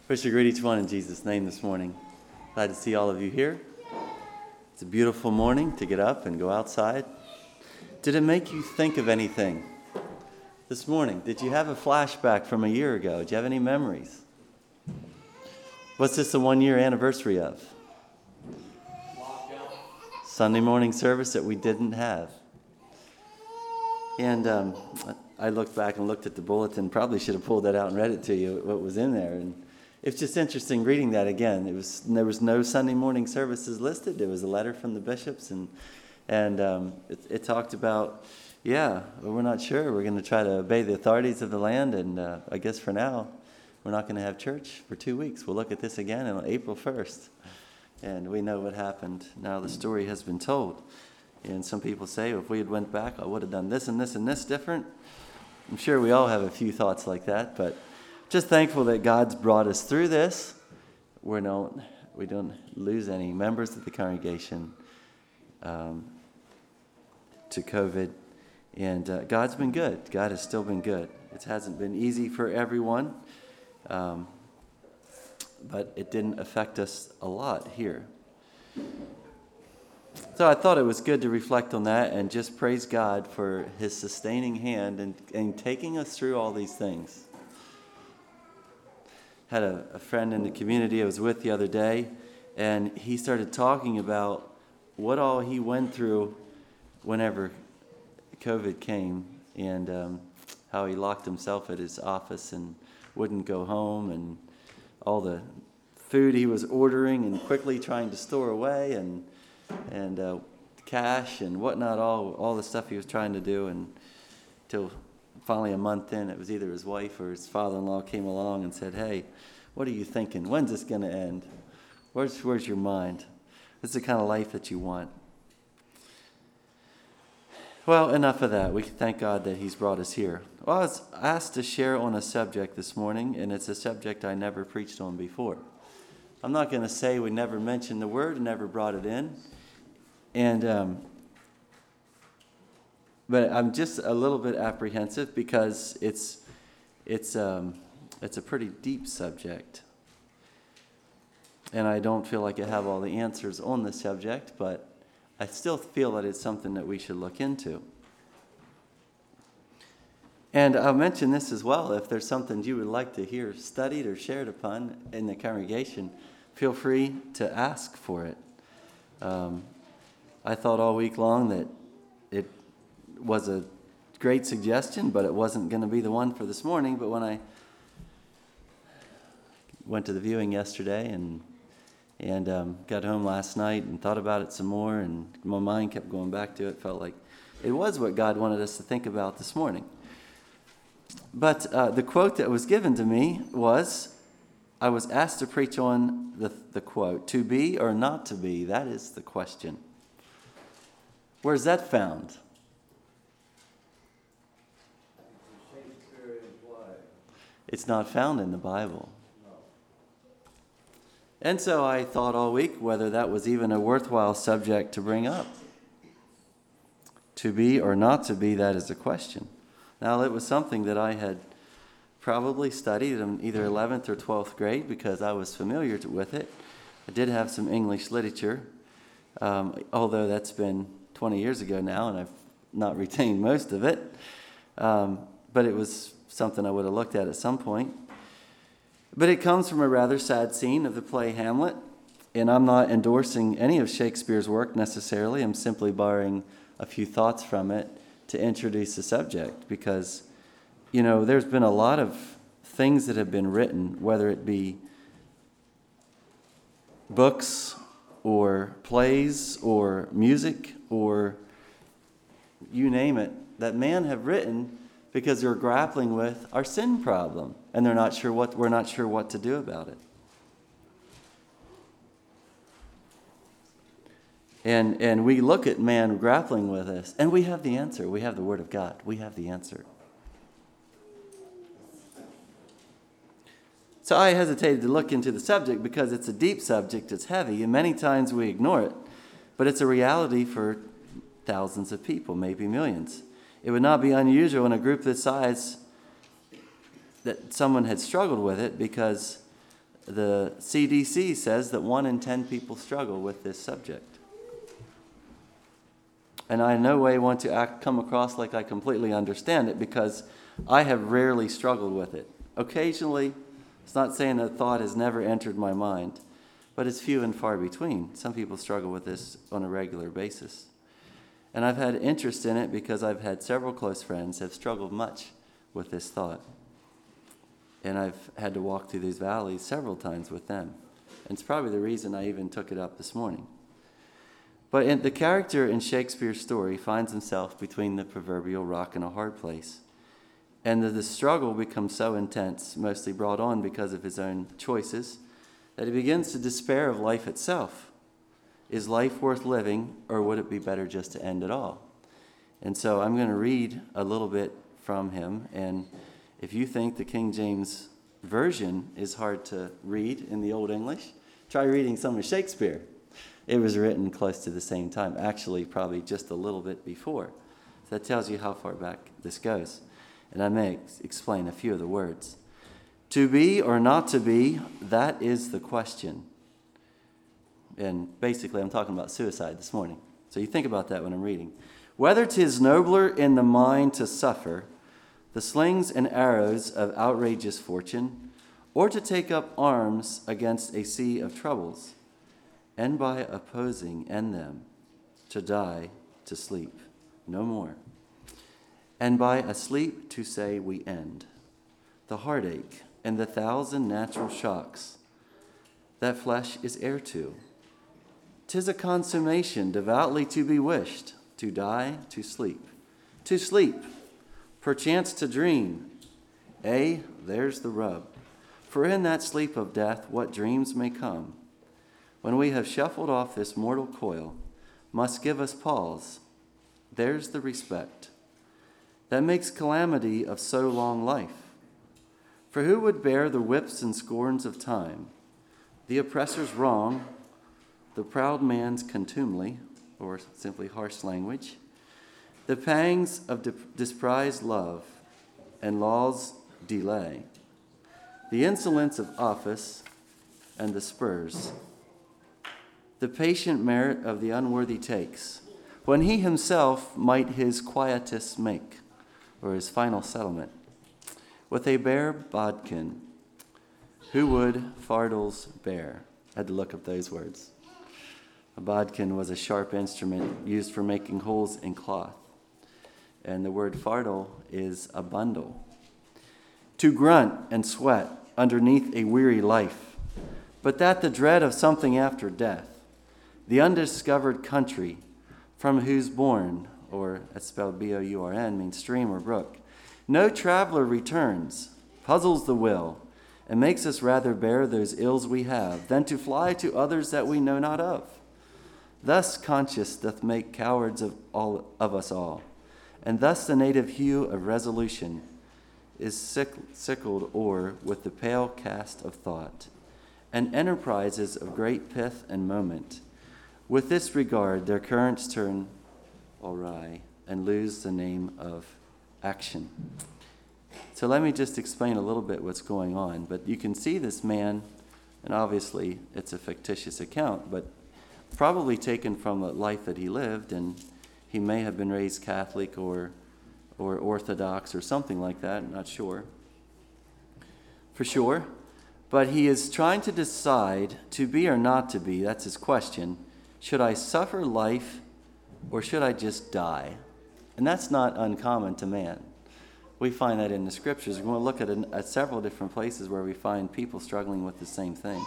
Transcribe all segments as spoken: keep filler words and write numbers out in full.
Wish to greet each one in Jesus' name this morning. Glad to see all of you here. It's a beautiful morning to get up and go outside. Did it make you think of anything this morning? Did you have a flashback from a year ago? Did you have any memories? What's this a one-year anniversary of? Sunday morning service that we didn't have. And um, I looked back and looked at the bulletin. Probably should have pulled that out and read it to you, what was in there. And it's just interesting reading that again. It was there was no Sunday morning services listed. There was a letter from the bishops, and and um, it, it talked about, yeah, well, we're not sure. We're going to try to obey the authorities of the land, and uh, I guess for now, we're not going to have church for two weeks. We'll look at this again on April first, and we know what happened. Now the story has been told. And some people say, well, if we had went back, I would have done this and this and this different. I'm sure we all have a few thoughts like that, but just thankful that God's brought us through this. We don't, we don't lose any members of the congregation um, to COVID. And uh, God's been good. God has still been good. It hasn't been easy for everyone, um, but it didn't affect us a lot here. So I thought it was good to reflect on that and just praise God for his sustaining hand and, and taking us through all these things. Had a, a friend in the community I was with the other day, and he started talking about what all he went through whenever COVID came, and um, how he locked himself at his office and wouldn't go home, and all the food he was ordering and quickly trying to store away, and and uh, cash and whatnot, all all the stuff he was trying to do, and till finally a month in, it was either his wife or his father-in-law came along and said, hey, what are you thinking? When's this going to end? Where's, where's your mind? This is the kind of life that you want. Well, enough of that. We can thank God that he's brought us here. Well, I was asked to share on a subject this morning, and it's a subject I never preached on before. I'm not going to say we never mentioned the word and never brought it in. And um, but I'm just a little bit apprehensive because it's it's um, it's a pretty deep subject, and I don't feel like I have all the answers on the subject, but I still feel that it's something that we should look into. And I'll mention this as well. If there's something you would like to hear studied or shared upon in the congregation, feel free to ask for it. Um, I thought all week long that it was a great suggestion, but it wasn't going to be the one for this morning. But when I went to the viewing yesterday and and um, got home last night and thought about it some more, and my mind kept going back to it, felt like it was what God wanted us to think about this morning. But uh, the quote that was given to me was, I was asked to preach on the, the quote, to be or not to be, that is the question. Where's that found? It's not found in the Bible. And so I thought all week whether that was even a worthwhile subject to bring up. To be or not to be, that is the question. Now, it was something that I had probably studied in either eleventh or twelfth grade because I was familiar with it. I did have some English literature, um, although that's been twenty years ago now, and I've not retained most of it. Um, but it was something I would have looked at at some point. But it comes from a rather sad scene of the play Hamlet, and I'm not endorsing any of Shakespeare's work necessarily. I'm simply borrowing a few thoughts from it to introduce the subject because, you know, there's been a lot of things that have been written, whether it be books or plays or music or you name it, that man have written because they're grappling with our sin problem, and they're not sure what we're not sure what to do about it. And and we look at man grappling with this, and we have the answer. We have the Word of God. We have the answer. So I hesitated to look into the subject because it's a deep subject, it's heavy, and many times we ignore it. But it's a reality for thousands of people, maybe millions. It would not be unusual in a group this size that someone had struggled with it because the C D C says that one in ten people struggle with this subject. And I in no way want to act, come across like I completely understand it, because I have rarely struggled with it. Occasionally, it's not saying that thought has never entered my mind, but it's few and far between. Some people struggle with this on a regular basis. And I've had interest in it because I've had several close friends have struggled much with this thought. And I've had to walk through these valleys several times with them. And it's probably the reason I even took it up this morning. But in, the character in Shakespeare's story finds himself between the proverbial rock and a hard place. And the, the struggle becomes so intense, mostly brought on because of his own choices, that he begins to despair of life itself. Is life worth living, or would it be better just to end it all? And so I'm going to read a little bit from him. And if you think the King James Version is hard to read in the Old English, try reading some of Shakespeare. It was written close to the same time, actually probably just a little bit before. So that tells you how far back this goes. And I may ex- explain a few of the words. To be or not to be, that is the question. And basically, I'm talking about suicide this morning. So you think about that when I'm reading. Whether 'tis nobler in the mind to suffer the slings and arrows of outrageous fortune, or to take up arms against a sea of troubles, and by opposing end them, to die, to sleep, no more. And by asleep to say we end the heartache and the thousand natural shocks that flesh is heir to. 'Tis a consummation devoutly to be wished, to die, to sleep, to sleep, perchance to dream. Eh, there's the rub. For in that sleep of death, what dreams may come, when we have shuffled off this mortal coil, must give us pause. There's the respect that makes calamity of so long life. For who would bear the whips and scorns of time, the oppressor's wrong, the proud man's contumely, or simply harsh language, the pangs of de- despised love and law's delay, the insolence of office and the spurs, the patient merit of the unworthy takes, when he himself might his quietus make, or his final settlement, with a bare bodkin, who would fardels bear? I had to look up those words. A bodkin was a sharp instrument used for making holes in cloth. And the word fardel is a bundle. To grunt and sweat underneath a weary life, but that the dread of something after death, the undiscovered country from whose bourne, or it's spelled B O U R N, means stream or brook, no traveler returns, puzzles the will, and makes us rather bear those ills we have, than to fly to others that we know not of. Thus conscience doth make cowards of all of us all, and thus the native hue of resolution is sick, sickled o'er with the pale cast of thought, and enterprises of great pith and moment, with this regard their currents turn awry and lose the name of action. So let me just explain a little bit what's going on. But you can see this man, and obviously it's a fictitious account, but probably taken from a life that he lived, and he may have been raised Catholic or or Orthodox or something like that, I'm not sure. For sure. But he is trying to decide to be or not to be. That's his question. Should I suffer life or should I just die? And that's not uncommon to man. We find that in the scriptures. We're going to look at, an, at several different places where we find people struggling with the same thing.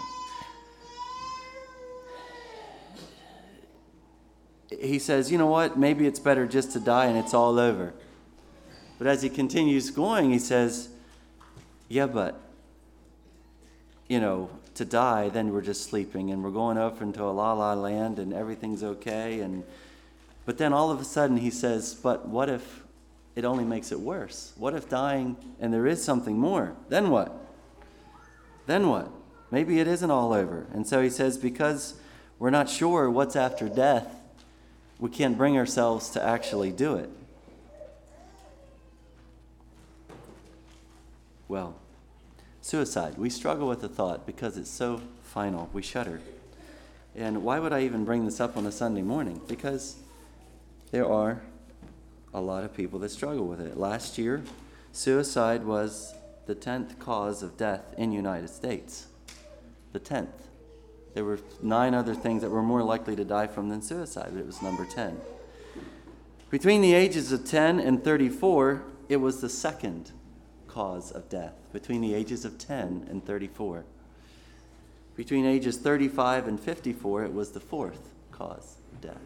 He says, you know what, maybe it's better just to die and it's all over. But as he continues going, he says, yeah, but, you know, to die, then we're just sleeping and we're going over into a la-la land and everything's okay. And but then all of a sudden he says, but what if it only makes it worse? What if dying and there is something more? Then what? Then what? Maybe it isn't all over. And so he says, because we're not sure what's after death, we can't bring ourselves to actually do it. Well, Suicide. We struggle with the thought because it's so final. We shudder. And why would I even bring this up on a Sunday morning? Because there are a lot of people that struggle with it. Last year, suicide was the tenth cause of death in the United States. The tenth. There were nine other things that were more likely to die from than suicide, but it was number ten. Between the ages of ten and thirty-four, it was the second cause of death. Between the ages of ten and thirty-four. Between ages thirty-five and fifty-four, it was the fourth cause of death.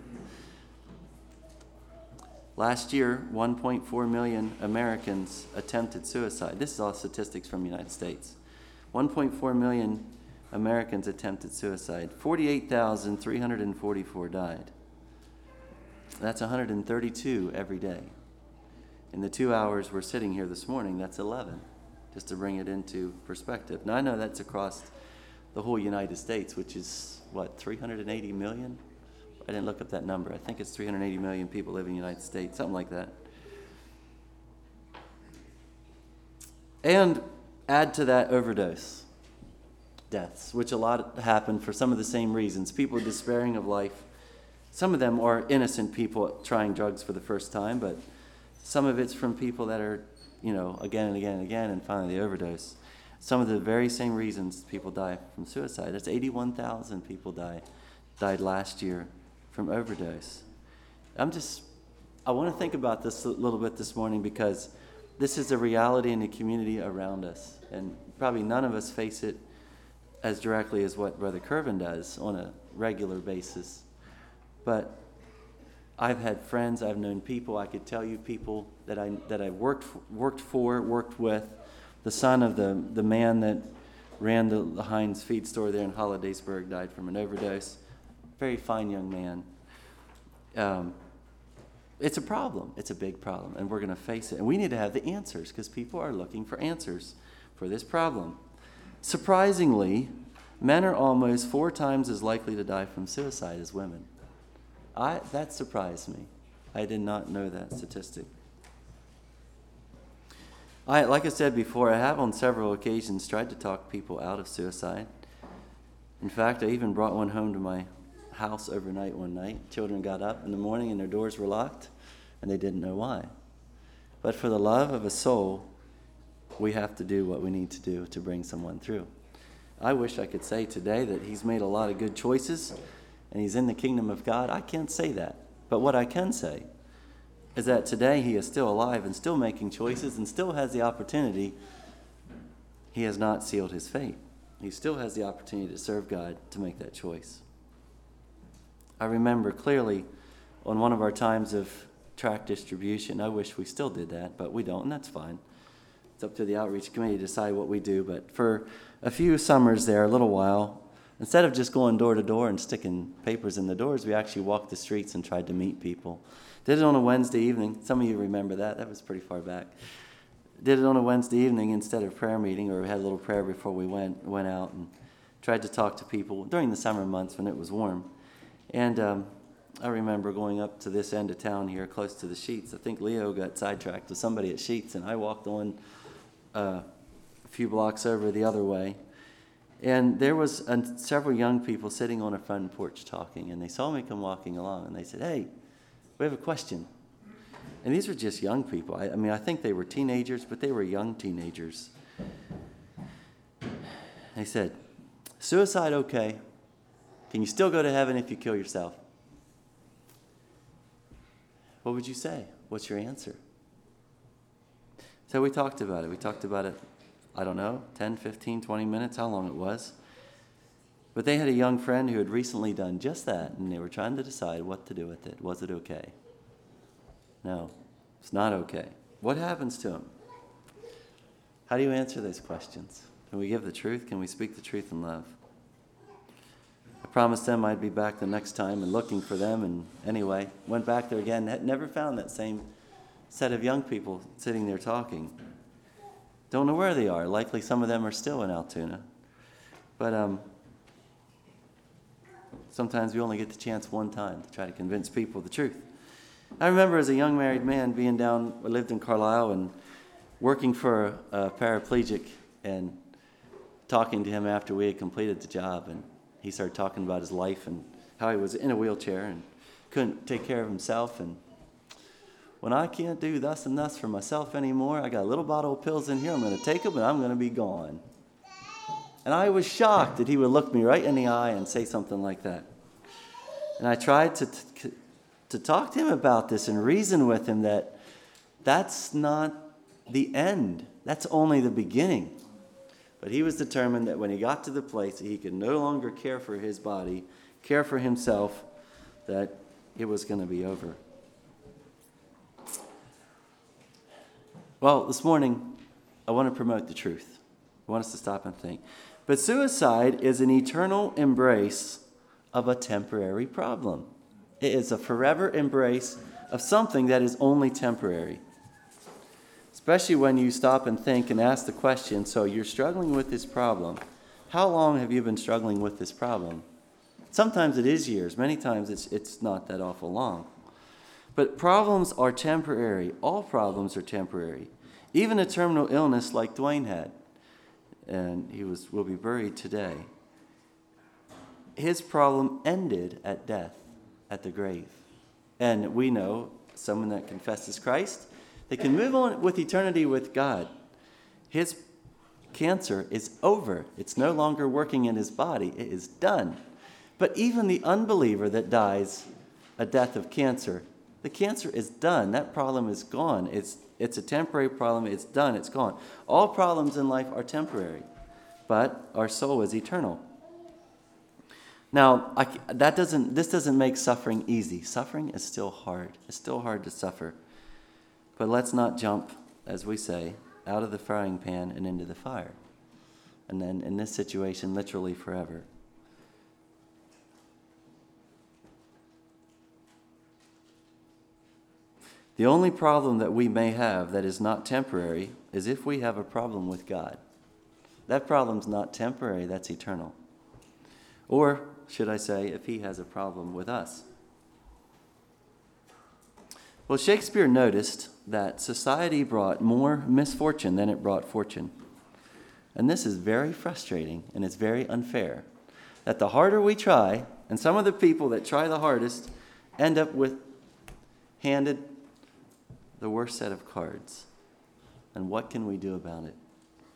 Last year, one point four million Americans attempted suicide. This is all statistics from the United States. one point four million Americans attempted suicide. forty-eight thousand three hundred forty-four died. That's one hundred thirty-two every day. In the two hours we're sitting here this morning, that's eleven, just to bring it into perspective. Now, I know that's across the whole United States, which is, what, three hundred eighty million? I didn't look up that number. I think it's three hundred eighty million people live in the United States, something like that. And add to that overdose deaths, which a lot happen for some of the same reasons. People despairing of life. Some of them are innocent people trying drugs for the first time, but some of it's from people that are, you know, again and again and again, and finally the overdose. Some of the very same reasons people die from suicide. That's eighty-one thousand people die, died last year from overdose. I'm just, I want to think about this a little bit this morning because this is a reality in the community around us. And probably none of us face it as directly as what Brother Curvin does on a regular basis. But I've had friends, I've known people, I could tell you people that I that I worked worked for, worked with. The son of the, the man that ran the, the Heinz feed store there in Hollidaysburg died from an overdose. Very fine young man. Um, it's a problem. It's a big problem, and we're going to face it. And we need to have the answers because people are looking for answers for this problem. Surprisingly, men are almost four times as likely to die from suicide as women. I, that surprised me. I did not know that statistic. I, like I said before, I have on several occasions tried to talk people out of suicide. In fact, I even brought one home to my house overnight one night. Children got up in the morning and their doors were locked, and they didn't know why. But for the love of a soul, we have to do what we need to do to bring someone through. I wish I could say today that he's made a lot of good choices and he's in the kingdom of God. I can't say that. But what I can say is that today he is still alive and still making choices and still has the opportunity. He has not sealed his fate. He still has the opportunity to serve God to make that choice. I remember clearly on one of our times of tract distribution, I wish we still did that, but we don't, and that's fine. It's up to the outreach committee to decide what we do. But for a few summers there, a little while, instead of just going door to door and sticking papers in the doors, we actually walked the streets and tried to meet people. Did it on a Wednesday evening. Some of you remember that. That was pretty far back. Did it on a Wednesday evening instead of prayer meeting, or we had a little prayer before we went went out and tried to talk to people during the summer months when it was warm. And um, I remember going up to this end of town here, close to the Sheets. I think Leo got sidetracked with somebody at Sheets, and I walked on uh, a few blocks over the other way. And there was uh, several young people sitting on a front porch talking, and they saw me come walking along, and they said, "Hey, we have a question." And these were just young people. I, I mean, I think they were teenagers, but they were young teenagers. They said, "Suicide okay? Can you still go to heaven if you kill yourself?" What would you say? What's your answer? So we talked about it. We talked about it, I don't know, ten, fifteen, twenty minutes, how long it was. But they had a young friend who had recently done just that, and they were trying to decide what to do with it. Was it okay? No, it's not okay. What happens to him? How do you answer those questions? Can we give the truth? Can we speak the truth in love? I promised them I'd be back the next time and looking for them, and anyway, went back there again. Had never found that same set of young people sitting there talking. Don't know where they are. Likely some of them are still in Altoona. But um, sometimes we only get the chance one time to try to convince people the truth. I remember as a young married man being down, I lived in Carlisle and working for a, a paraplegic, and talking to him after we had completed the job, and he started talking about his life and how he was in a wheelchair and couldn't take care of himself. And when I can't do thus and thus for myself anymore, I got a little bottle of pills in here. I'm going to take them, and I'm going to be gone. And I was shocked that he would look me right in the eye and say something like that. And I tried to to, to talk to him about this and reason with him that that's not the end. That's only the beginning. But he was determined that when he got to the place that he could no longer care for his body, care for himself, that it was going to be over. Well, this morning, I want to promote the truth. I want us to stop and think. But suicide is an eternal embrace of a temporary problem. It is a forever embrace of something that is only temporary. Especially when you stop and think and ask the question, so you're struggling with this problem. How long have you been struggling with this problem? Sometimes it is years. Many times it's it's not that awful long. But problems are temporary. All problems are temporary. Even a terminal illness like Dwayne had, and he was will be buried today. His problem ended at death, at the grave. And we know someone that confesses Christ, they can move on with eternity with God. His cancer is over. It's no longer working in his body. It is done. But even the unbeliever that dies a death of cancer, the cancer is done. That problem is gone. It's it's a temporary problem. It's done. It's gone. All problems in life are temporary, but our soul is eternal. Now, I, that doesn't. This doesn't make suffering easy. Suffering is still hard. It's still hard to suffer. But let's not jump, as we say, out of the frying pan and into the fire. And then in this situation, literally forever. The only problem that we may have that is not temporary is if we have a problem with God. That problem's not temporary, that's eternal. Or, should I say, if he has a problem with us. Well, Shakespeare noticed that society brought more misfortune than it brought fortune. And this is very frustrating, and it's very unfair. That the harder we try, and some of the people that try the hardest end up with handed the worst set of cards. And what can we do about it?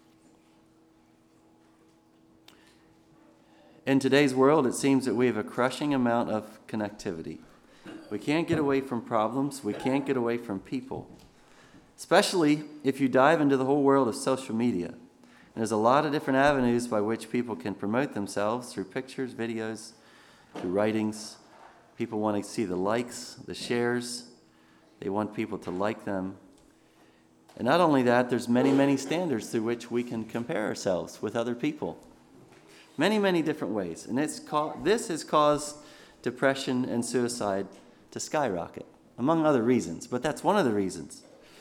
In today's world, it seems that we have a crushing amount of connectivity. We can't get away from problems. We can't get away from people. Especially if you dive into the whole world of social media. And there's a lot of different avenues by which people can promote themselves through pictures, videos, through writings. People want to see the likes, the shares. They want people to like them. And not only that, there's many, many standards through which we can compare ourselves with other people. Many, many different ways. And it's ca- this has caused depression and suicide to skyrocket, among other reasons. But that's one of the reasons.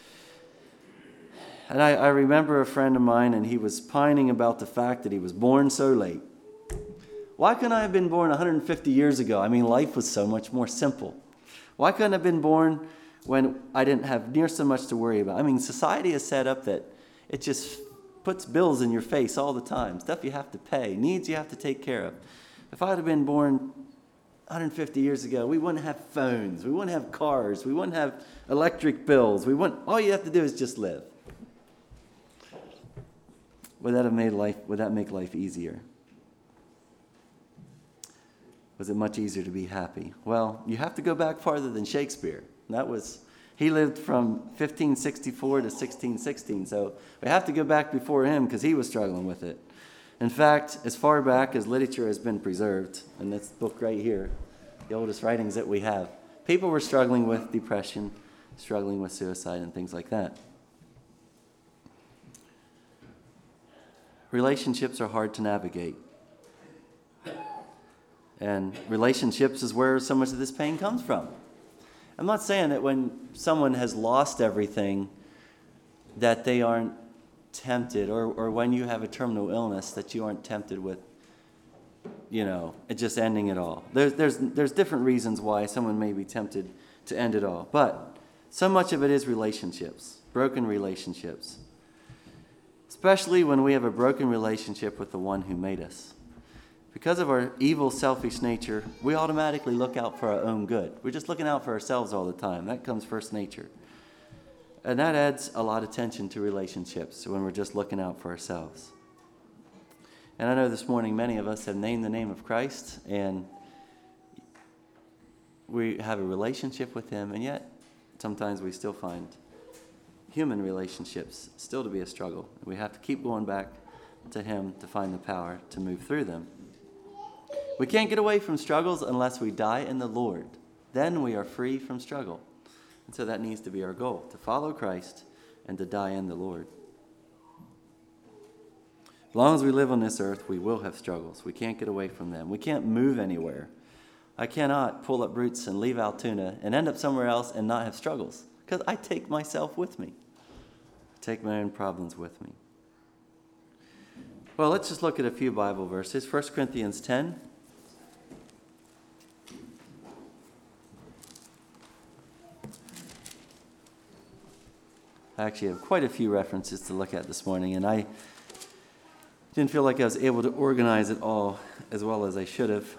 And I, I remember a friend of mine, and he was pining about the fact that he was born so late. Why couldn't I have been born one hundred fifty years ago? I mean, life was so much more simple. Why couldn't I have been born when I didn't have near so much to worry about? I mean, society is set up that it just puts bills in your face all the time, stuff you have to pay, needs you have to take care of. If I had been born one hundred fifty years ago, we wouldn't have phones, we wouldn't have cars, we wouldn't have electric bills. We wouldn't. All you have to do is just live. Would that have made life? Would that make life easier? Was it much easier to be happy? Well, you have to go back farther than Shakespeare. That was he lived from fifteen sixty-four to sixteen sixteen, so we have to go back before him because he was struggling with it. In fact, as far back as literature has been preserved, in this book right here, the oldest writings that we have, people were struggling with depression, struggling with suicide, and things like that. Relationships are hard to navigate. And relationships is where so much of this pain comes from. I'm not saying that when someone has lost everything that they aren't tempted, or, or when you have a terminal illness that you aren't tempted with, you know, it just ending it all. There's, there's, there's different reasons why someone may be tempted to end it all. But so much of it is relationships, broken relationships. especially when we have a broken relationship with the one who made us. Because of our evil, selfish nature, we automatically look out for our own good. We're just looking out for ourselves all the time. That comes first nature. And that adds a lot of tension to relationships when we're just looking out for ourselves. And I know this morning many of us have named the name of Christ, and we have a relationship with him, and yet sometimes we still find human relationships still to be a struggle. We have to keep going back to him to find the power to move through them. We can't get away from struggles unless we die in the Lord. Then we are free from struggle. And so that needs to be our goal, to follow Christ and to die in the Lord. As long as we live on this earth, we will have struggles. We can't get away from them. We can't move anywhere. I cannot pull up roots and leave Altoona and end up somewhere else and not have struggles, because I take myself with me. I take my own problems with me. Well, let's just look at a few Bible verses. First Corinthians ten. I actually have quite a few references to look at this morning, and I didn't feel like I was able to organize it all as well as I should have.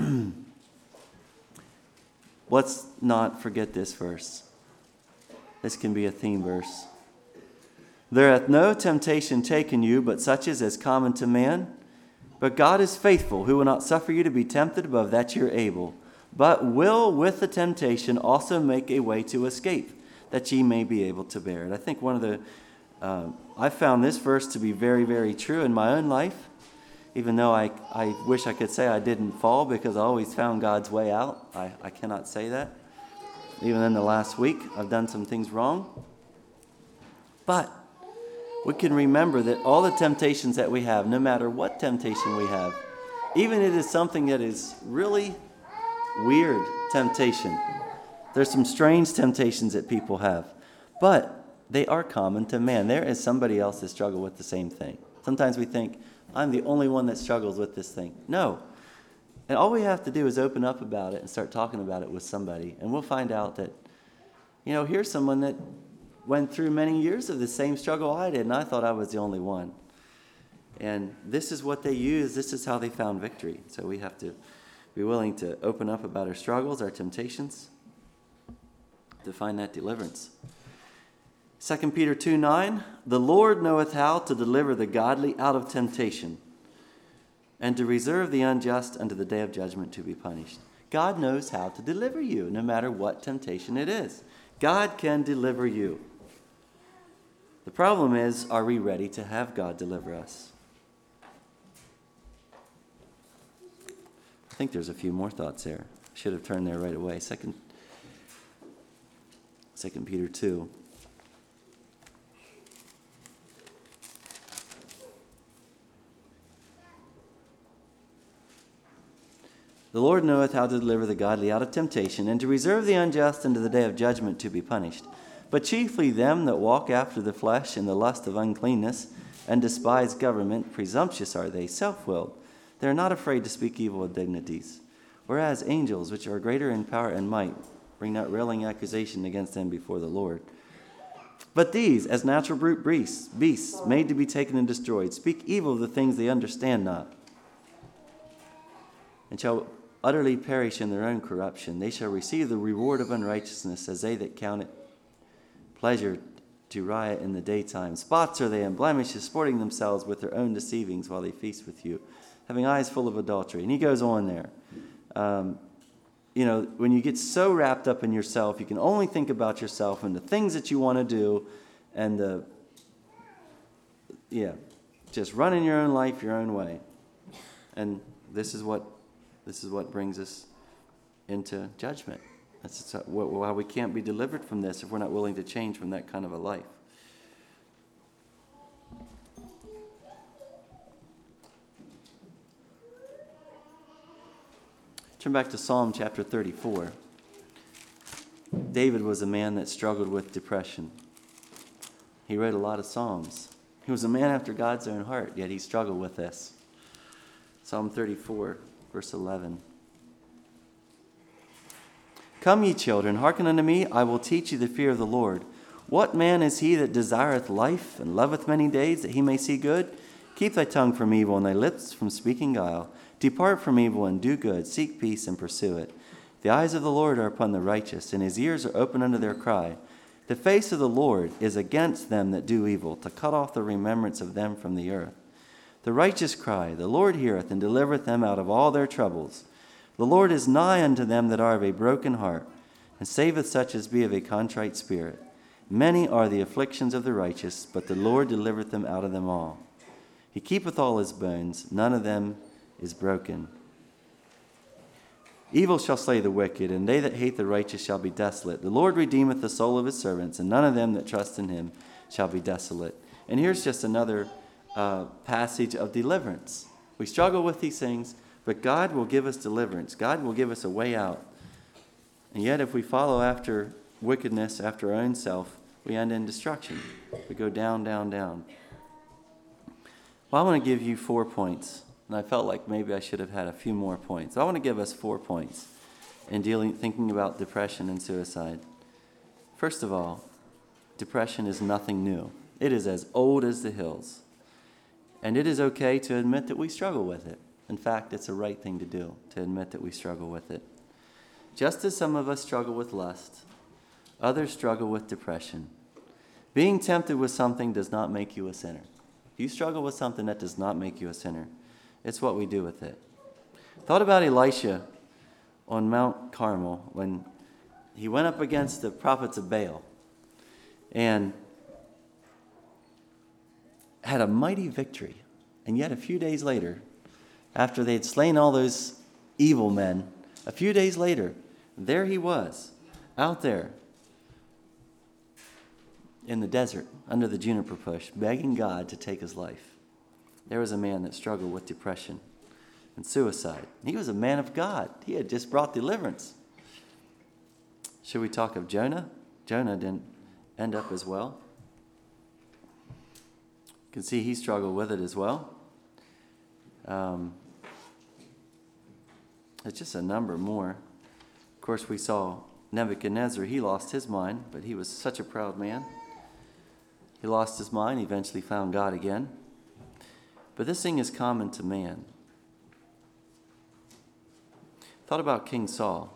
Let's not forget this verse. This can be a theme verse. There hath no temptation taken you, but such as is common to man. But God is faithful, who will not suffer you to be tempted above that you are able, but will with the temptation also make a way to escape, that ye may be able to bear it. I think one of the, uh, I found this verse to be very, very true in my own life, even though I, I wish I could say I didn't fall because I always found God's way out. I, I cannot say that. Even in the last week, I've done some things wrong. But we can remember that all the temptations that we have, no matter what temptation we have, even if it is something that is really weird temptation, there's some strange temptations that people have, but they are common to man. There is somebody else that struggles with the same thing. Sometimes we think, I'm the only one that struggles with this thing. No. And all we have to do is open up about it and start talking about it with somebody, and we'll find out that, you know, here's someone that went through many years of the same struggle I did, and I thought I was the only one. And this is what they use. This is how they found victory. So we have to be willing to open up about our struggles, our temptations, to find that deliverance. Second Peter two nine, the Lord knoweth how to deliver the godly out of temptation, and to reserve the unjust unto the day of judgment to be punished. God knows how to deliver you, no matter what temptation it is. God can deliver you. The problem is, are we ready to have God deliver us? I think there's a few more thoughts there. Should have turned there right away. Second, Second Peter two. The Lord knoweth how to deliver the godly out of temptation, and to reserve the unjust unto the day of judgment to be punished. But chiefly them that walk after the flesh in the lust of uncleanness, and despise government, presumptuous are they, self-willed. They are not afraid to speak evil of dignities. Whereas angels, which are greater in power and might, bring not railing accusation against them before the Lord. But these, as natural brute beasts, beasts made to be taken and destroyed, speak evil of the things they understand not, and shall utterly perish in their own corruption. They shall receive the reward of unrighteousness, as they that count it pleasure to riot in the daytime. Spots are they and blemishes, sporting themselves with their own deceivings while they feast with you, having eyes full of adultery. And he goes on there. Um, you know, when you get so wrapped up in yourself, you can only think about yourself and the things that you want to do, and the, yeah, just running your own life your own way. And this is what This is what brings us into judgment. That's why we can't be delivered from this if we're not willing to change from that kind of a life. Turn back to Psalm chapter thirty-four. David was a man that struggled with depression. He wrote a lot of psalms. He was a man after God's own heart, yet he struggled with this. Psalm thirty-four. Verse eleven. Come, ye children, hearken unto me, I will teach you the fear of the Lord. What man is he that desireth life and loveth many days, that he may see good? Keep thy tongue from evil and thy lips from speaking guile. Depart from evil and do good. Seek peace and pursue it. The eyes of the Lord are upon the righteous, and his ears are open unto their cry. The face of the Lord is against them that do evil, to cut off the remembrance of them from the earth. The righteous cry, the Lord heareth, and delivereth them out of all their troubles. The Lord is nigh unto them that are of a broken heart, and saveth such as be of a contrite spirit. Many are the afflictions of the righteous, but the Lord delivereth them out of them all. He keepeth all his bones, none of them is broken. Evil shall slay the wicked, and they that hate the righteous shall be desolate. The Lord redeemeth the soul of his servants, and none of them that trust in him shall be desolate. And here's just another uh, passage of deliverance. We struggle with these things, but God will give us deliverance. God will give us a way out. And yet if we follow after wickedness, after our own self, we end in destruction. We go down, down, down. Well, I want to give you four points. And I felt like maybe I should have had a few more points. I want to give us four points in dealing, thinking about depression and suicide. First of all, depression is nothing new. It is as old as the hills. And it is okay to admit that we struggle with it. In fact, it's a right thing to do, to admit that we struggle with it. Just as some of us struggle with lust, others struggle with depression. Being tempted with something does not make you a sinner. If you struggle with something, that does not make you a sinner. It's what we do with it. Thought about Elisha on Mount Carmel when he went up against the prophets of Baal and had a mighty victory. And yet a few days later, after they had slain all those evil men, a few days later, there he was, out there in the desert, under the juniper bush, begging God to take his life. There was a man that struggled with depression and suicide. He was a man of God. He had just brought deliverance. Should we talk of Jonah? Jonah didn't end up as well. You can see he struggled with it as well. Um, it's just a number more. Of course, we saw Nebuchadnezzar. He lost his mind, but he was such a proud man. He lost his mind, eventually found God again. But this thing is common to man. Thought about King Saul.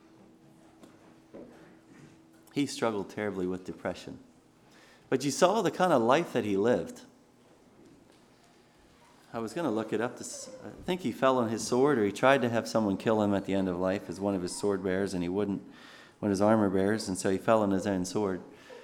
He struggled terribly with depression. But you saw the kind of life that he lived. I was going to look it up. This, I think he fell on his sword, or he tried to have someone kill him at the end of life as one of his sword bearers, and he wouldn't, one of his armor bearers, and so he fell on his own sword.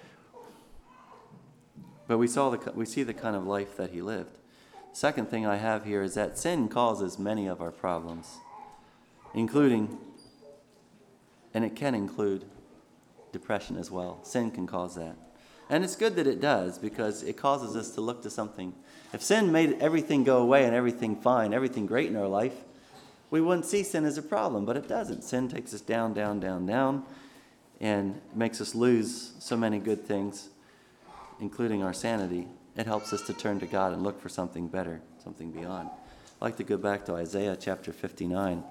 But we saw the we see the kind of life that he lived. Second thing I have here is that sin causes many of our problems, including, and it can include, depression as well. Sin can cause that. And it's good that it does, because it causes us to look to something. If sin made everything go away and everything fine, everything great in our life, we wouldn't see sin as a problem, but it doesn't. Sin takes us down, down, down, down, and makes us lose so many good things, including our sanity. It helps us to turn to God and look for something better, something beyond. I'd like to go back to Isaiah chapter fifty-nine.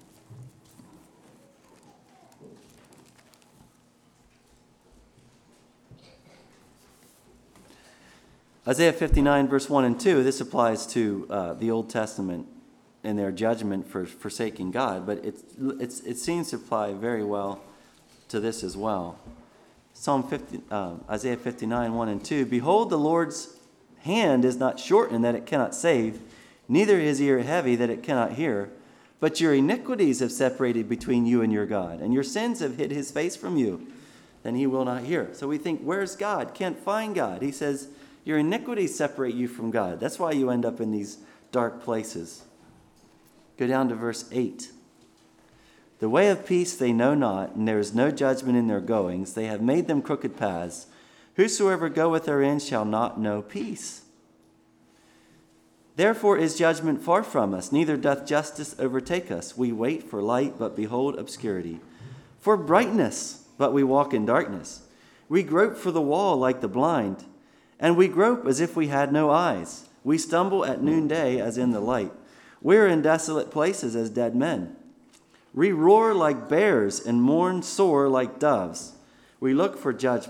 Isaiah fifty-nine, verse one and two, this applies to uh, the Old Testament and their judgment for forsaking God, but it, it's, it seems to apply very well to this as well. Psalm fifty, uh, Isaiah fifty-nine, one and two, behold, the Lord's hand is not shortened that it cannot save, neither his ear heavy that it cannot hear. But your iniquities have separated between you and your God, and your sins have hid his face from you, then he will not hear. So we think, where's God? Can't find God. He says, your iniquities separate you from God. That's why you end up in these dark places. Go down to verse eight. The way of peace they know not, and there is no judgment in their goings. They have made them crooked paths. Whosoever goeth therein shall not know peace. Therefore is judgment far from us, neither doth justice overtake us. We wait for light, but behold obscurity. For brightness, but we walk in darkness. We grope for the wall like the blind, and we grope as if we had no eyes. We stumble at noonday as in the light. We are in desolate places as dead men. We roar like bears and mourn sore like doves. We look for judgment,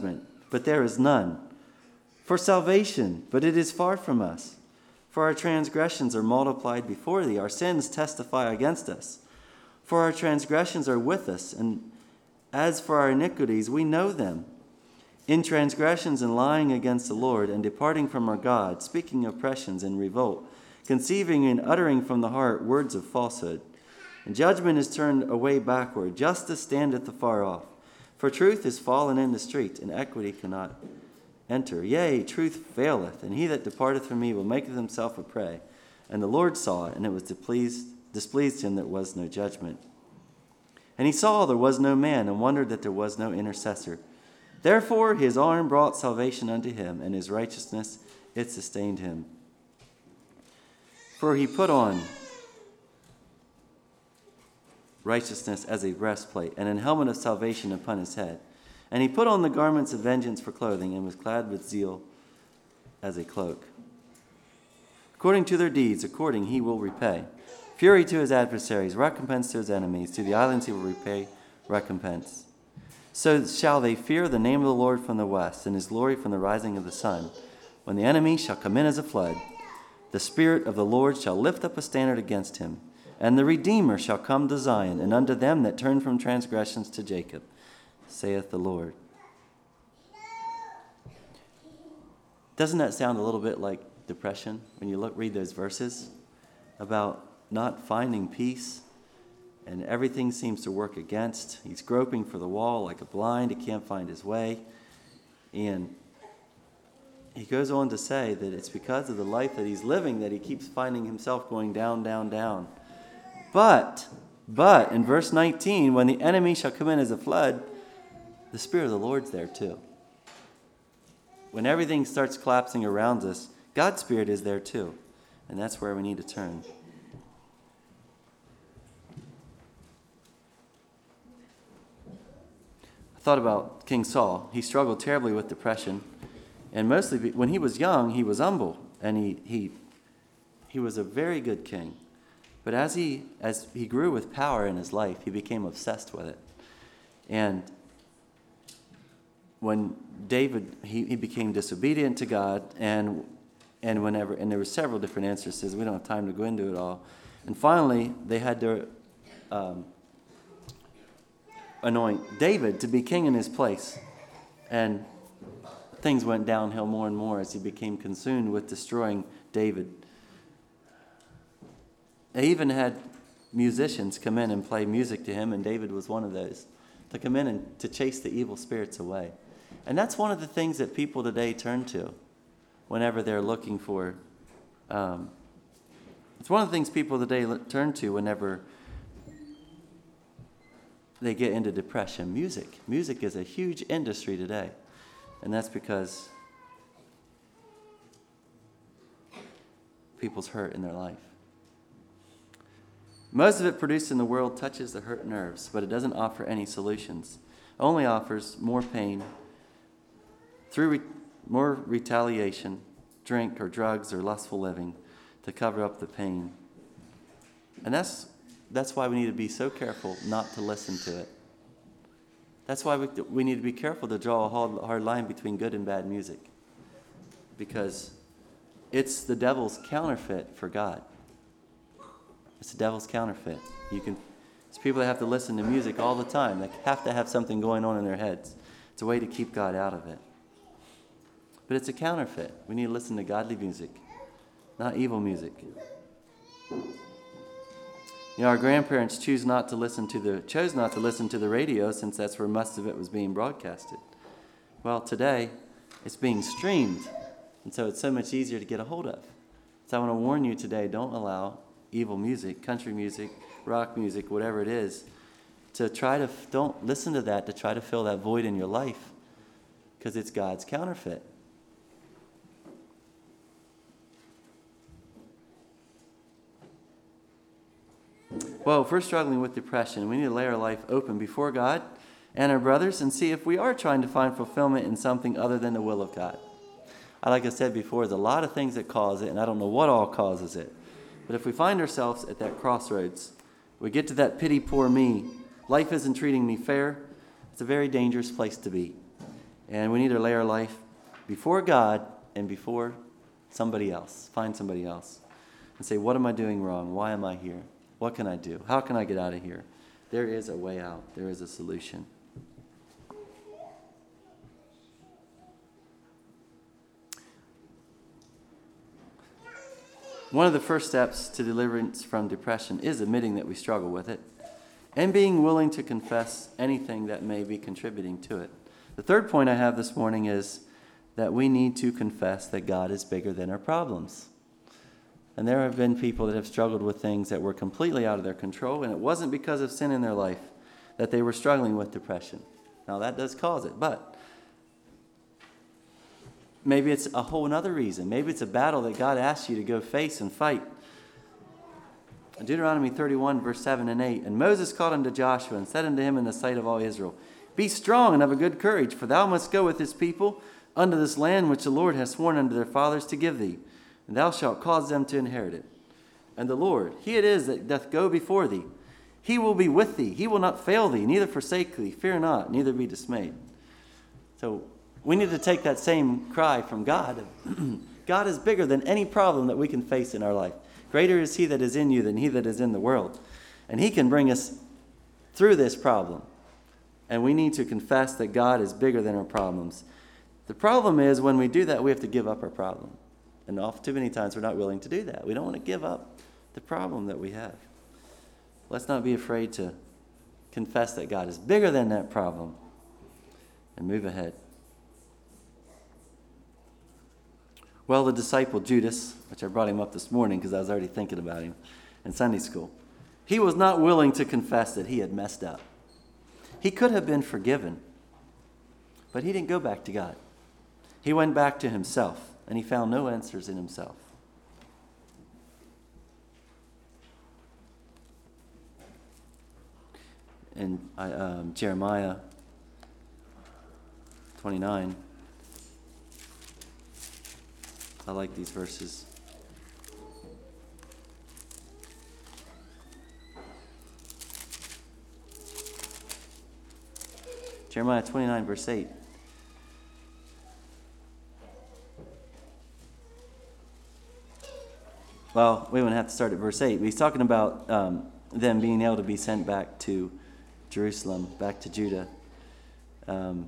but there is none. For salvation, but it is far from us. For our transgressions are multiplied before thee, our sins testify against us. For our transgressions are with us, and as for our iniquities, we know them. In transgressions and lying against the Lord, and departing from our God, speaking oppressions and revolt, conceiving and uttering from the heart words of falsehood. And judgment is turned away backward, justice standeth afar off. For truth is fallen in the street, and equity cannot enter. Yea, truth faileth, and he that departeth from evil maketh himself a prey. And the Lord saw it, and it was displeased, displeased him that was no judgment. And he saw there was no man, and wondered that there was no intercessor. Therefore his arm brought salvation unto him, and his righteousness it sustained him. For he put on righteousness as a breastplate, and an helmet of salvation upon his head. And he put on the garments of vengeance for clothing, and was clad with zeal as a cloak. According to their deeds, according he will repay. Fury to his adversaries, recompense to his enemies. To the islands he will repay recompense. So shall they fear the name of the Lord from the west, and his glory from the rising of the sun. When the enemy shall come in as a flood, the Spirit of the Lord shall lift up a standard against him. And the Redeemer shall come to Zion, and unto them that turn from transgressions to Jacob, saith the Lord. Doesn't that sound a little bit like depression when you look read those verses about not finding peace, and everything seems to work against? He's groping for the wall like a blind. He can't find his way. And he goes on to say that it's because of the life that he's living that he keeps finding himself going down, down, down. But, but, in verse nineteen, when the enemy shall come in as a flood, the Spirit of the Lord's there too. When everything starts collapsing around us, God's Spirit is there too. And that's where we need to turn. I thought about King Saul. He struggled terribly with depression. And mostly when he was young, he was humble. And he he he was a very good king. But as he as he grew with power in his life, he became obsessed with it. And when David, he, he became disobedient to God, and and whenever, and there were several different instances, we don't have time to go into it all. And finally, they had to um, anoint David to be king in his place. And things went downhill more and more as he became consumed with destroying David. They even had musicians come in and play music to him, and David was one of those, to come in and to chase the evil spirits away. And that's one of the things that people today turn to whenever they're looking for. Um, it's one of the things people today turn to whenever they get into depression. Music. Music is a huge industry today. And that's because people's hurt in their life. Most of it produced in the world touches the hurt nerves, but it doesn't offer any solutions. It only offers more pain through re- more retaliation, drink or drugs or lustful living to cover up the pain. And that's that's why we need to be so careful not to listen to it. That's why we, we need to be careful to draw a hard, hard line between good and bad music, because it's the devil's counterfeit for God. It's the devil's counterfeit. You can, it's people that have to listen to music all the time. They have to have something going on in their heads. It's a way to keep God out of it. But it's a counterfeit. We need to listen to godly music, not evil music. You know, our grandparents choose not to listen to the chose not to listen to the radio, since that's where most of it was being broadcasted. Well, today it's being streamed, and so it's so much easier to get a hold of. So I want to warn you today: don't allow evil music, country music, rock music, whatever it is, to try to don't listen to that to try to fill that void in your life, because it's God's counterfeit. Well, if we're struggling with depression, we need to lay our life open before God and our brothers and see if we are trying to find fulfillment in something other than the will of God. Like I said before, there's a lot of things that cause it, and I don't know what all causes it. But if we find ourselves at that crossroads, we get to that pity poor me, life isn't treating me fair, it's a very dangerous place to be. And we need to lay our life before God and before somebody else. Find somebody else. And say, what am I doing wrong? Why am I here? What can I do? How can I get out of here? There is a way out. There is a solution. One of the first steps to deliverance from depression is admitting that we struggle with it and being willing to confess anything that may be contributing to it. The third point I have this morning is that we need to confess that God is bigger than our problems. And there have been people that have struggled with things that were completely out of their control, and it wasn't because of sin in their life that they were struggling with depression. Now, that does cause it, but maybe it's a whole other reason. Maybe it's a battle that God asks you to go face and fight. Deuteronomy thirty-one, verse seven and eight. And Moses called unto Joshua and said unto him in the sight of all Israel, Be strong and of a good courage, for thou must go with this people unto this land which the Lord hath sworn unto their fathers to give thee. And thou shalt cause them to inherit it. And the Lord, he it is that doth go before thee. He will be with thee. He will not fail thee, neither forsake thee. Fear not, neither be dismayed. So we need to take that same cry from God. God is bigger than any problem that we can face in our life. Greater is he that is in you than he that is in the world. And he can bring us through this problem. And we need to confess that God is bigger than our problems. The problem is when we do that, we have to give up our problem. And often, too many times, we're not willing to do that. We don't want to give up the problem that we have. Let's not be afraid to confess that God is bigger than that problem and move ahead. Well, the disciple Judas, which I brought him up this morning because I was already thinking about him in Sunday school, he was not willing to confess that he had messed up. He could have been forgiven, but he didn't go back to God. He went back to himself. And he found no answers in himself. In um, Jeremiah twenty-nine, I like these verses. Jeremiah twenty-nine, verse eight. Well, we wouldn't have to start at verse eight, but he's talking about um, them being able to be sent back to Jerusalem, back to Judah. Um,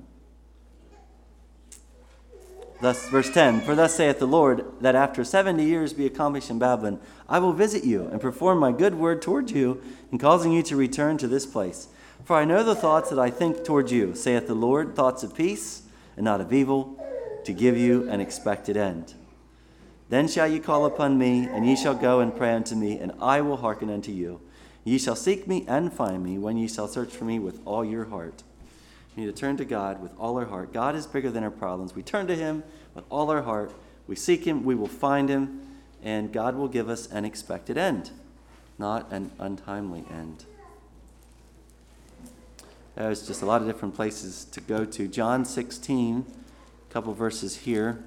thus, verse ten, For thus saith the Lord, that after seventy years be accomplished in Babylon, I will visit you and perform my good word toward you in causing you to return to this place. For I know the thoughts that I think toward you, saith the Lord, thoughts of peace and not of evil, to give you an expected end. Then shall ye call upon me, and ye shall go and pray unto me, and I will hearken unto you. Ye shall seek me and find me, when ye shall search for me with all your heart. We need to turn to God with all our heart. God is bigger than our problems. We turn to him with all our heart. We seek him, we will find him, and God will give us an expected end, not an untimely end. There's just a lot of different places to go to. John sixteen, a couple verses here.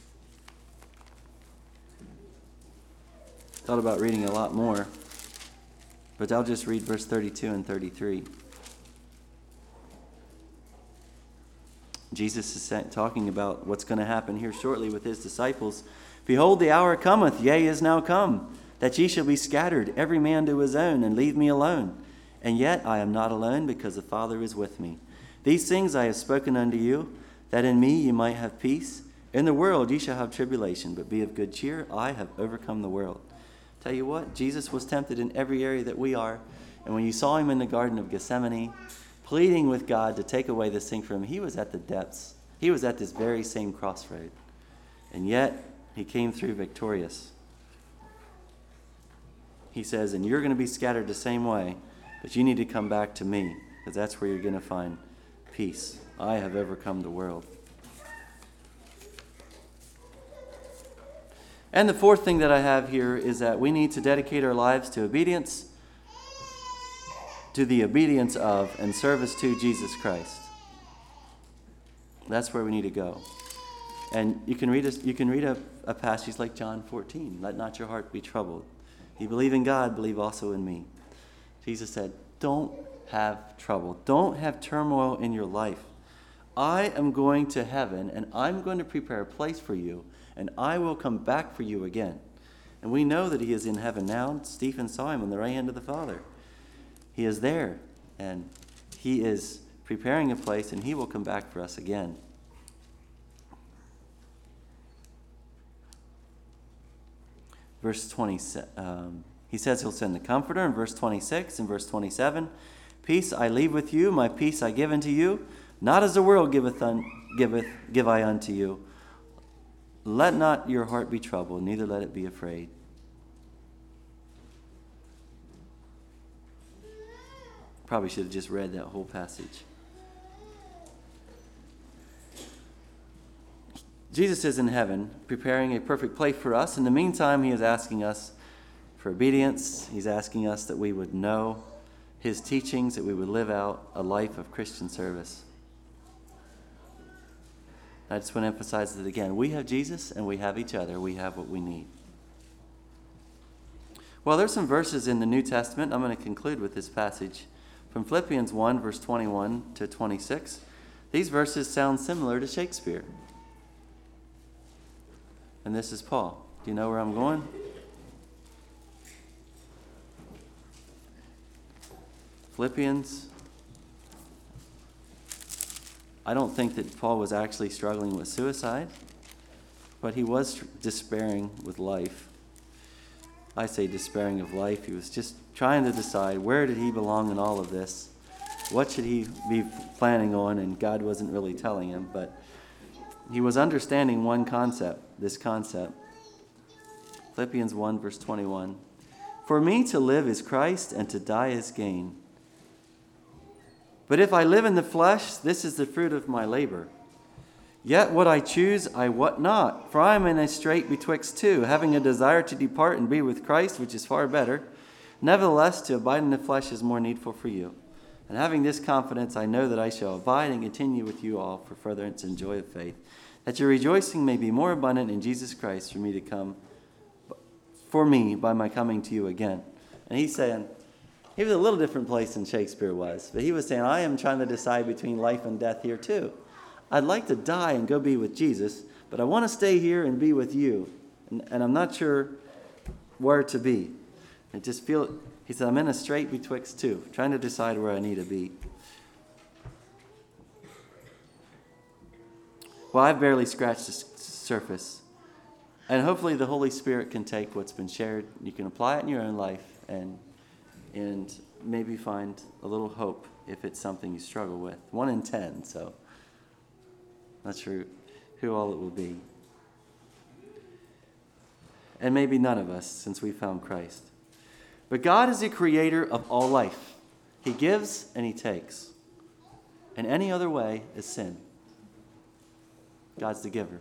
Thought about reading a lot more, but I'll just read verse thirty-two and thirty-three. Jesus is talking about what's going to happen here shortly with his disciples. Behold, the hour cometh, yea, is now come, that ye shall be scattered, every man to his own, and leave me alone. And yet I am not alone, because the Father is with me. These things I have spoken unto you, that in me ye might have peace. In the world ye shall have tribulation, but be of good cheer. I have overcome the world. Tell you what, Jesus was tempted in every area that we are. And when you saw him in the Garden of Gethsemane, pleading with God to take away this thing from him, he was at the depths. He was at this very same crossroad. And yet, he came through victorious. He says, and you're going to be scattered the same way, but you need to come back to me, because that's where you're going to find peace. I have overcome the world. And the fourth thing that I have here is that we need to dedicate our lives to obedience, to the obedience of and service to Jesus Christ. That's where we need to go. And you can read a, you can read a, a passage like John fourteen. Let not your heart be troubled. You believe in God, believe also in me. Jesus said, don't have trouble. Don't have turmoil in your life. I am going to heaven, and I'm going to prepare a place for you, and I will come back for you again. And we know that he is in heaven now. Stephen saw him on the right hand of the Father. He is there, and he is preparing a place, and he will come back for us again. Verse twenty, um, he says he'll send the Comforter in verse twenty-six and verse twenty-seven. Peace I leave with you, my peace I give unto you. Not as the world giveth, un, giveth, give I unto you. Let not your heart be troubled, neither let it be afraid. Probably should have just read that whole passage. Jesus is in heaven, preparing a perfect place for us. In the meantime, he is asking us for obedience. He's asking us that we would know his teachings, that we would live out a life of Christian service. I just want to emphasize it again. We have Jesus and we have each other. We have what we need. Well, there's some verses in the New Testament. I'm going to conclude with this passage from Philippians one, verse twenty-one to twenty-six. These verses sound similar to Shakespeare. And this is Paul. Do you know where I'm going? Philippians. I don't think that Paul was actually struggling with suicide, but he was despairing with life. I say despairing of life. He was just trying to decide where did he belong in all of this? What should he be planning on? And God wasn't really telling him, but he was understanding one concept, this concept. Philippians one, verse twenty-one. For me to live is Christ, and to die is gain. But if I live in the flesh, this is the fruit of my labor. Yet what I choose, I wot not. For I am in a strait betwixt two, having a desire to depart and be with Christ, which is far better. Nevertheless, to abide in the flesh is more needful for you. And having this confidence, I know that I shall abide and continue with you all for furtherance and joy of faith, that your rejoicing may be more abundant in Jesus Christ for me to come, for me by my coming to you again. And he's saying, he was a little different place than Shakespeare was, but he was saying, I am trying to decide between life and death here too. I'd like to die and go be with Jesus, but I want to stay here and be with you. And, and I'm not sure where to be. I just feel, he said, I'm in a strait betwixt two, trying to decide where I need to be. Well, I've barely scratched the surface. And hopefully the Holy Spirit can take what's been shared. You can apply it in your own life and, and maybe find a little hope if it's something you struggle with. One in ten, so not sure who all it will be. And maybe none of us, since we found Christ. But God is the creator of all life. He gives and he takes. And any other way is sin. God's the giver.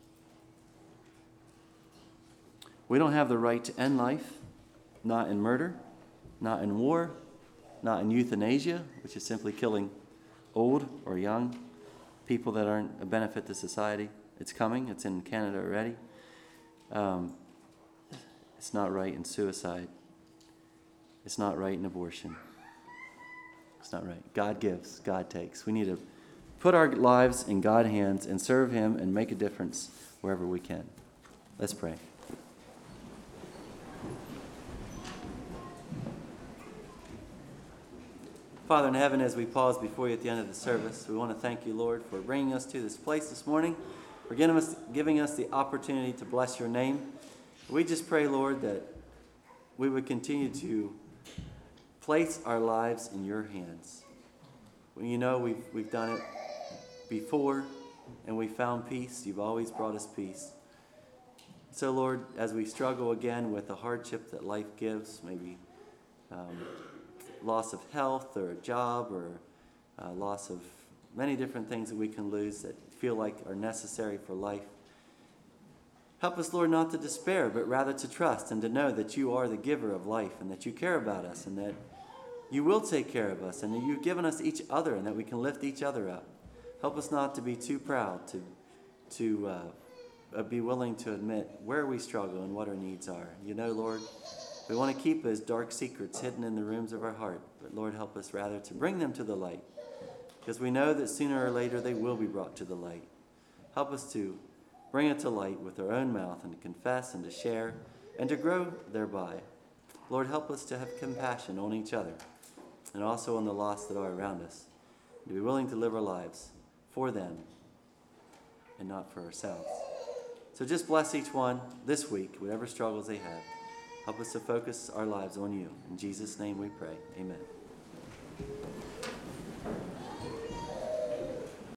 We don't have the right to end life, not in murder, not in war, not in euthanasia, which is simply killing old or young people that aren't a benefit to society. It's coming. It's in Canada already. Um, it's not right in suicide. It's not right in abortion. It's not right. God gives. God takes. We need to put our lives in God's hands and serve him and make a difference wherever we can. Let's pray. Father in heaven, as we pause before you at the end of the service, we want to thank you, Lord, for bringing us to this place this morning, for giving us, giving us the opportunity to bless your name. We just pray, Lord, that we would continue to place our lives in your hands. Well, you know, we've, we've done it before, and we found peace. You've always brought us peace. So, Lord, as we struggle again with the hardship that life gives, maybe um, loss of health or a job or uh, loss of many different things that we can lose that feel like are necessary for life. Help us, Lord, not to despair, but rather to trust and to know that you are the giver of life and that you care about us and that you will take care of us and that you've given us each other and that we can lift each other up. Help us not to be too proud to, to uh, be willing to admit where we struggle and what our needs are. You know, Lord, we want to keep those dark secrets hidden in the rooms of our heart, but Lord, help us rather to bring them to the light because we know that sooner or later they will be brought to the light. Help us to bring it to light with our own mouth and to confess and to share and to grow thereby. Lord, help us to have compassion on each other and also on the lost that are around us, to be willing to live our lives for them and not for ourselves. So just bless each one this week, whatever struggles they have. Help us to focus our lives on you. In Jesus' name we pray. Amen.